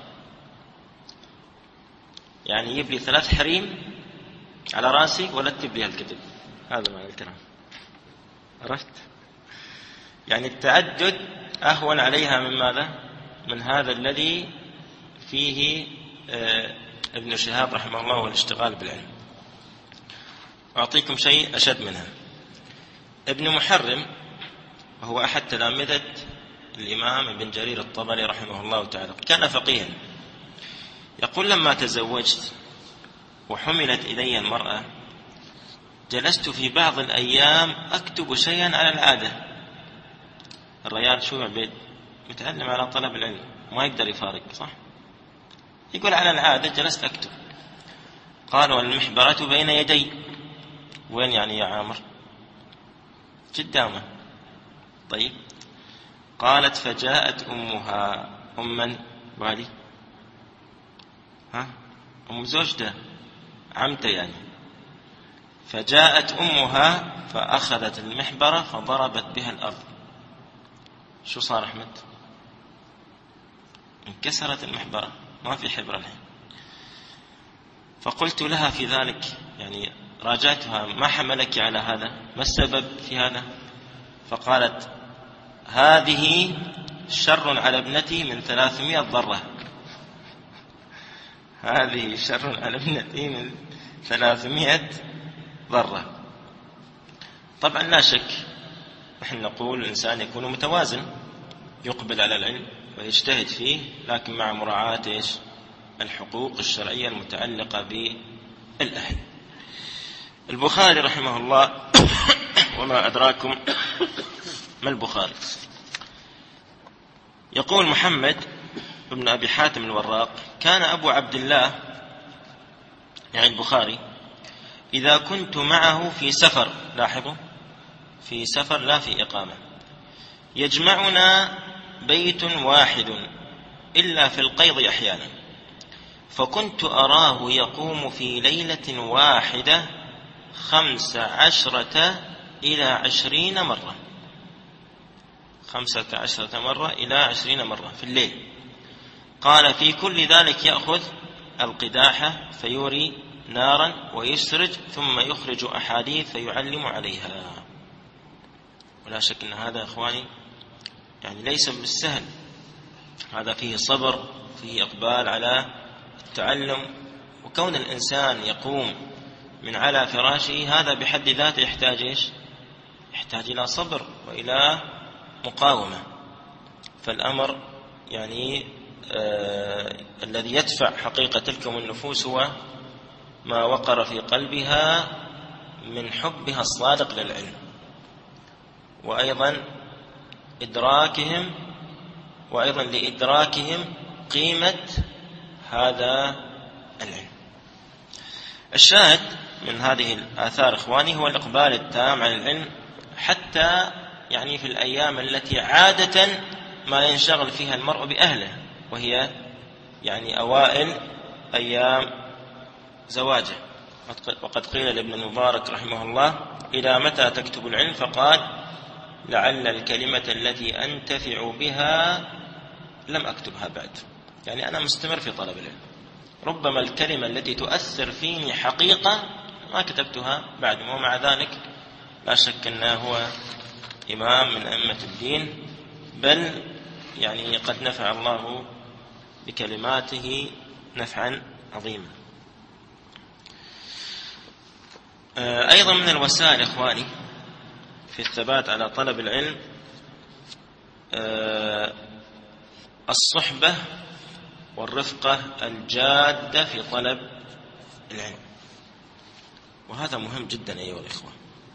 يعني يجيب لي 3 حريم على راسي ورتب لي الكتب. هذا معنى الكلام، عرفت؟ يعني التعدد أهون عليها من ماذا؟ من هذا الذي فيه ابن شهاب رحمه الله والاشتغال بالعلم. أعطيكم شيء أشد منها. ابن محرم وهو أحد تلامذة الإمام ابن جرير الطبري رحمه الله تعالى، كان فقيها. يقول: لما تزوجت وحملت إلي المرأة جلست في بعض الأيام أكتب شيئا على العادة. الرجال شو عبيد متعلم على طلب العلم ما يقدر يفارق، صح؟ يقول على العادة جلست أكتب. قال: والمحبرة بين يدي. وين يعني يا عامر؟ قدامه. طيب. قالت: فجاءت أمها. أم من؟ بالي؟ ها؟ أم زوجته، عمته يعني. فجاءت أمها فأخذت المحبرة فضربت بها الأرض. شو صار أحمد؟ انكسرت المحبرة، ما في حبرة الحين. فقلت لها في ذلك، يعني راجعتها: ما حملك على هذا؟ ما السبب في هذا؟ فقالت: هذه شر على ابنتي من 300 ضرة. هذه شر على ابنتي من 300 ضرة. طبعا لا شك نحن نقول الإنسان يكون متوازن، يقبل على العلم ويجتهد فيه، لكن مع مراعاة الحقوق الشرعية المتعلقة بالأهل. البخاري رحمه الله وما أدراكم ما البخاري. يقول محمد بن أبي حاتم الوراق: كان أبو عبد الله يعني البخاري إذا كنت معه في سفر، لاحظوا في سفر لا في إقامة، يجمعنا بيت واحد إلا في القيض أحيانا، فكنت أراه يقوم في ليلة واحدة 15 إلى 20 مرة، 15 مرة إلى 20 مرة في الليل. قال: في كل ذلك يأخذ القداحة فيوري نارا ويسرج ثم يخرج أحاديث فيعلم عليها. ولا شك أن هذا إخواني يعني ليس بالسهل، هذا فيه صبر، فيه إقبال على التعلم. وكون الإنسان يقوم من على فراشه هذا بحد ذاته يحتاج إيش؟ يحتاج إلى صبر وإلى مقاومة. فالأمر يعني الذي يدفع حقيقة تلكم النفوس هو ما وقر في قلبها من حبها الصادق للعلم، وأيضا لإدراكهم قيمة هذا العلم. الشاهد من هذه الآثار إخواني هو الإقبال التام على العلم، حتى يعني في الأيام التي عادة ما ينشغل فيها المرء بأهله، وهي يعني أوائل أيام زواجه. وقد قيل لابن المبارك رحمه الله: إلى متى تكتب العلم؟ فقال: لعل الكلمة التي أنتفع بها لم أكتبها بعد. يعني أنا مستمر في طلب العلم، ربما الكلمة التي تؤثر فيني حقيقة ما كتبتها بعد. ومع ذلك لا شك أنه هو إمام من أئمة الدين، بل يعني قد نفع الله بكلماته نفعا عظيما. أيضا من الوسائل إخواني في الثبات على طلب العلم الصحبة والرفقة الجادة في طلب العلم، وهذا مهم جدا أيها الإخوة.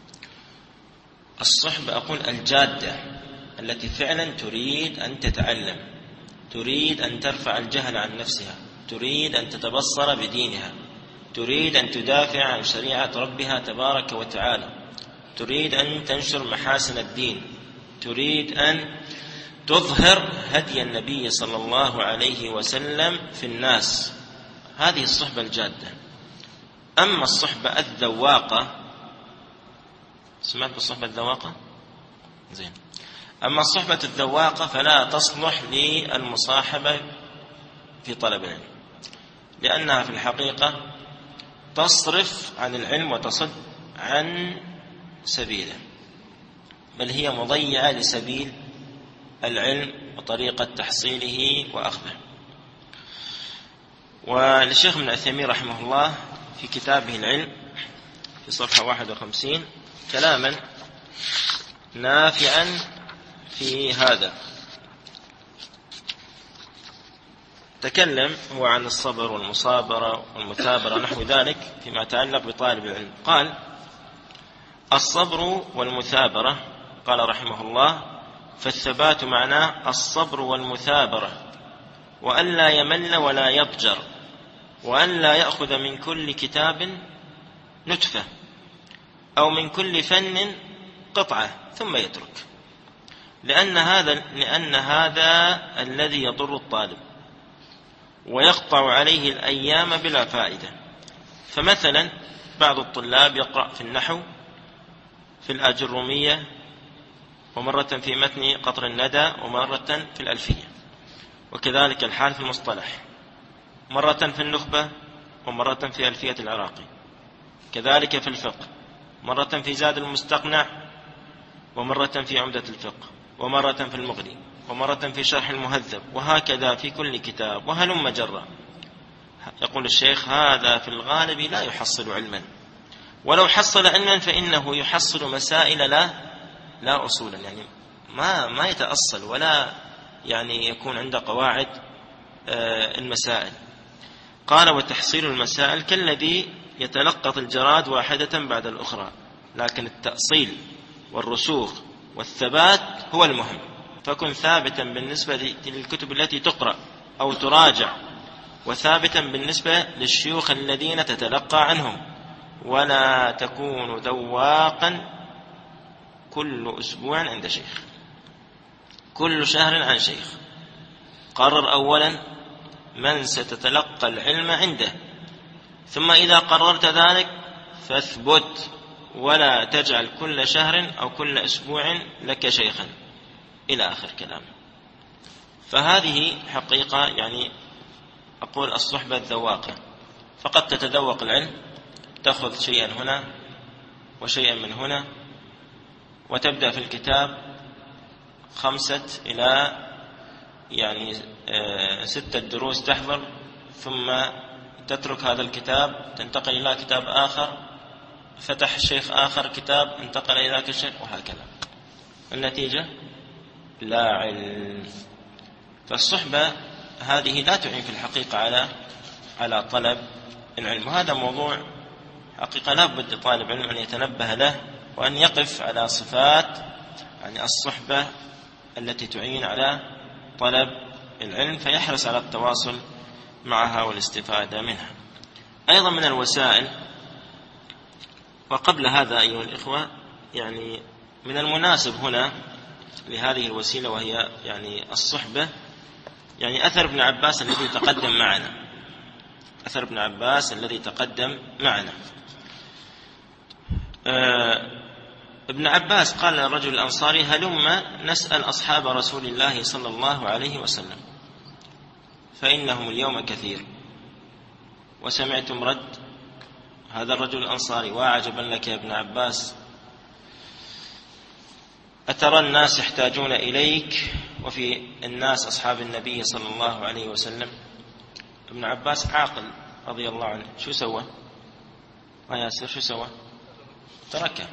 الصحبة أقول الجادة، التي فعلا تريد أن تتعلم، تريد أن ترفع الجهل عن نفسها، تريد أن تتبصر بدينها، تريد أن تدافع عن شريعة ربها تبارك وتعالى، تريد أن تنشر محاسن الدين، تريد أن تظهر هدي النبي صلى الله عليه وسلم في الناس. هذه الصحبة الجادة. أما الصحبة الذواقة، سمعت بالصحبة الذواقة؟ زين. أما الصحبة الذواقة فلا تصلح للمصاحبة في طلب العلم، لأنها في الحقيقة تصرف عن العلم وتصد عن سبيله، بل هي مضيعة لسبيل العلم وطريقة تحصيله وأخذه. وللشيخ ابن عثيمين رحمه الله في كتابه العلم في صفحة 51 كلاما نافعا في هذا. تكلم هو عن الصبر والمصابرة والمثابرة نحو ذلك فيما يتعلق بطالب العلم. قال: الصبر والمثابرة، قال رحمه الله: فالثبات معناه الصبر والمثابرة، وأن لا يمل ولا يضجر، وأن لا يأخذ من كل كتاب نتفة أو من كل فن قطعة ثم يترك، لأن هذا الذي يضر الطالب ويقطع عليه الأيام بلا فائدة. فمثلا بعض الطلاب يقرأ في النحو في الآجرومية، ومرة في متن قطر الندى، ومرة في الألفية، وكذلك الحال في المصطلح، مرة في النخبة ومرة في ألفية العراقي، كذلك في الفقه مرة في زاد المستقنع ومرة في عمدة الفقه، ومرة في المغني، ومرة في شرح المهذب، وهكذا في كل كتاب وهلم جرا. يقول الشيخ: هذا في الغالب لا يحصل علما، ولو حصل علما فإنه يحصل مسائل لا أصولا، يعني ما يتأصل ولا يعني يكون عنده قواعد المسائل. قال: وتحصيل المسائل كالذي يتلقط الجراد واحدة بعد الأخرى، لكن التأصيل والرسوخ والثبات هو المهم. فكن ثابتا بالنسبة للكتب التي تقرأ أو تراجع، وثابتا بالنسبة للشيوخ الذين تتلقى عنهم، ولا تكون ذواقا كل أسبوع عند شيخ، كل شهر عن شيخ. قرر أولا من ستتلقى العلم عنده، ثم إذا قررت ذلك فاثبت، ولا تجعل كل شهر أو كل أسبوع لك شيخا، إلى آخر كلام. فهذه حقيقة يعني أقول الصحبة الذواقة، فقد تتذوق العلم، تأخذ شيئا هنا وشيئا من هنا، وتبدأ في الكتاب 5 إلى 6 دروس تحضر، ثم تترك هذا الكتاب، تنتقل إلى كتاب آخر، فتح شيخ آخر كتاب انتقل إلى ذاك الشيخ، وهكذا. النتيجة لا علم. فالصحبة هذه لا تعين في الحقيقة على طلب العلم. وهذا موضوع حقيقة لا بد طالب علم أن يتنبه له، وأن يقف على صفات يعني الصحبة التي تعين على طلب العلم، فيحرص على التواصل معها والاستفادة منها. أيضا من الوسائل، وقبل هذا أيها الإخوة يعني من المناسب هنا لهذه الوسيلة وهي يعني الصحبة، يعني أثر ابن عباس الذي تقدم معنا، أثر ابن عباس الذي تقدم معنا. ابن عباس قال للرجل الأنصاري: هلم نسأل أصحاب رسول الله صلى الله عليه وسلم فإنهم اليوم كثير. وسمعتم رد هذا الرجل الأنصاري: وعجبا لك يا ابن عباس، أترى الناس يحتاجون إليك وفي الناس أصحاب النبي صلى الله عليه وسلم؟ ابن عباس عاقل رضي الله عنه، شو سوى؟ ما ياسر شو سوى؟ تركه.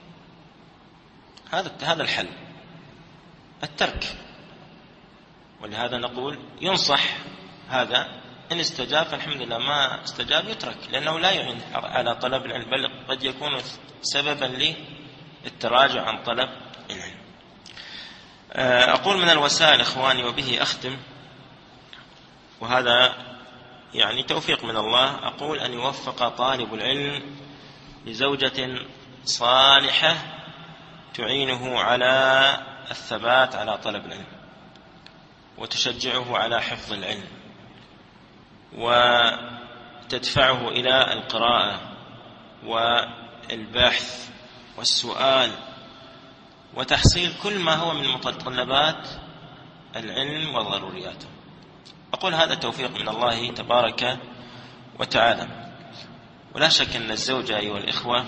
هذا الحل، الترك. ولهذا نقول ينصح هذا، إن استجاب فالحمد لله، ما استجاب يترك، لأنه لا يعين على طلب العلم، بل قد يكون سببا للتراجع عن طلب العلم. أقول من الوسائل إخواني، وبه أختم، وهذا يعني توفيق من الله، أقول أن يوفق طالب العلم لزوجة صالحة تعينه على الثبات على طلب العلم، وتشجعه على حفظ العلم، وتدفعه إلى القراءة والبحث والسؤال وتحصيل كل ما هو من متطلبات العلم وضرورياته. أقول هذا توفيق من الله تبارك وتعالى. ولا شك أن الزوجة أيها الإخوة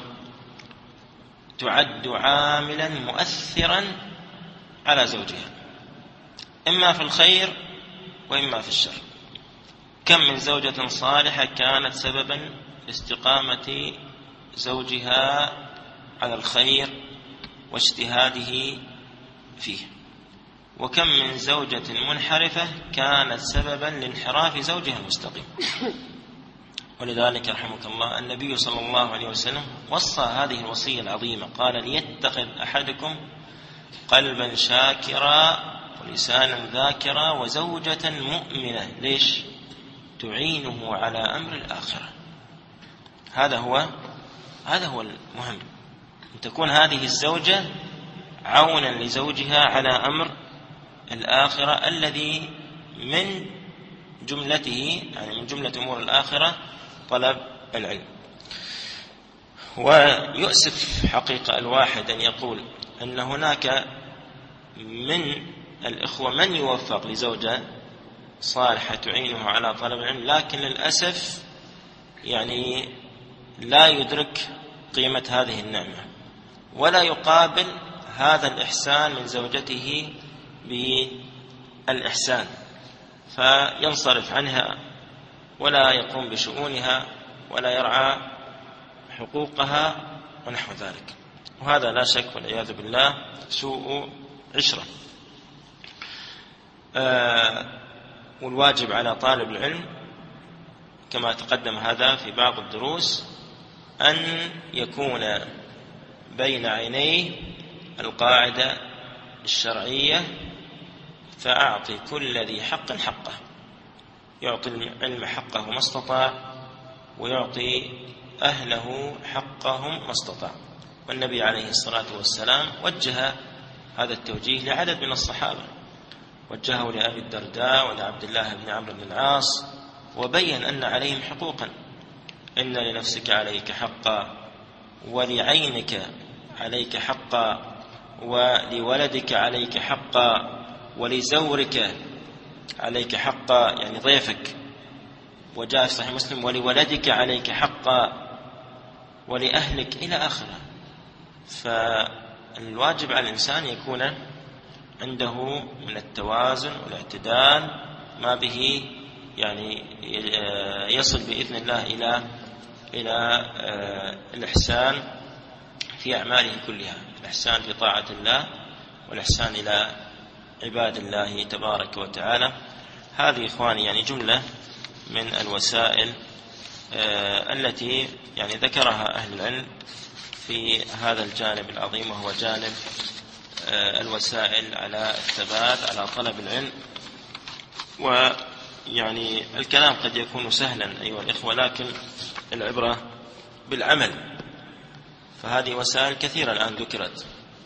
تعد عاملا مؤثرا على زوجها، إما في الخير وإما في الشر. كم من زوجة صالحة كانت سببا لاستقامة زوجها على الخير واجتهاده فيه، وكم من زوجة منحرفة كانت سببا لانحراف زوجها المستقيم. ولذلك رحمك الله النبي صلى الله عليه وسلم وصى هذه الوصية العظيمة، قال: ليتخذ أحدكم قلبا شاكرا ولسانا ذاكرا وزوجة مؤمنة. ليش؟ تعينه على أمر الآخرة. هذا هو المهم، أن تكون هذه الزوجة عونا لزوجها على أمر الآخرة الذي من جملته، يعني من جملة أمور الآخرة طلب العلم. ويؤسف حقيقة الواحد أن يقول أن هناك من الإخوة من يوفق لزوجة صالحة تعينه على طلب العلم، لكن للأسف يعني لا يدرك قيمة هذه النعمة، ولا يقابل هذا الإحسان من زوجته بالإحسان، فينصرف عنها ولا يقوم بشؤونها ولا يرعى حقوقها ونحو ذلك. وهذا لا شك والعياذ بالله سوء عشرة. والواجب على طالب العلم كما تقدم هذا في بعض الدروس أن يكون بين عينيه القاعدة الشرعية: فأعطي كل ذي حق حقه. يعطي العلم حقه ما استطاع، ويعطي أهله حقهم ما استطاع. والنبي عليه الصلاة والسلام وجه هذا التوجيه لعدد من الصحابة، وجهه لأبي الدرداء ولعبد الله بن عمرو بن العاص، وبين أن عليهم حقوقا: إن لنفسك عليك حقا، ولعينك عليك حقا، ولولدك عليك حقا، ولزورك عليك حقا، يعني ضيفك. وجاء في صحيح مسلم: ولولدك عليك حقا، ولأهلك، إلى آخره. فالواجب على الإنسان يكون عنده من التوازن والاعتدال ما به يعني يصل بإذن الله إلى إلى الإحسان في أعماله كلها، الإحسان في طاعة الله والإحسان إلى عباد الله تبارك وتعالى. هذه إخواني يعني جملة من الوسائل التي يعني ذكرها أهل العلم في هذا الجانب العظيم، وهو جانب الوسائل على الثبات على طلب العلم. ويعني الكلام قد يكون سهلا أيها الإخوة، لكن العبرة بالعمل. فهذه وسائل كثيرة الآن ذكرت،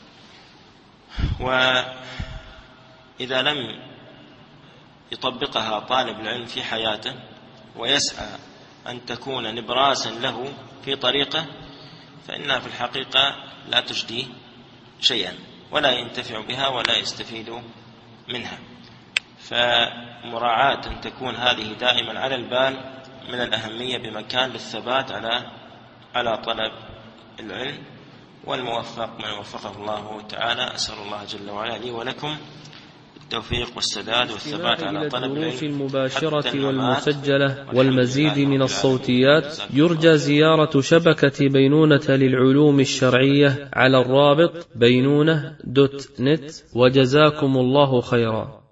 وإذا لم يطبقها طالب العلم في حياته ويسعى أن تكون نبراسا له في طريقه، فإنها في الحقيقة لا تجدي شيئا ولا ينتفع بها ولا يستفيد منها. فمراعاة أن تكون هذه دائما على البال من الأهمية بمكان للثبات على طلب العلم. والموفق من وفقه الله تعالى. أسأل الله جل وعلا لي ولكم التوفيق والسداد والثبات على طلب العلم. الدروس المباشرة والمسجلة والمزيد من الصوتيات يرجى زيارة شبكة بينونة للعلوم الشرعية على الرابط بينونة.net. وجزاكم الله خيرا.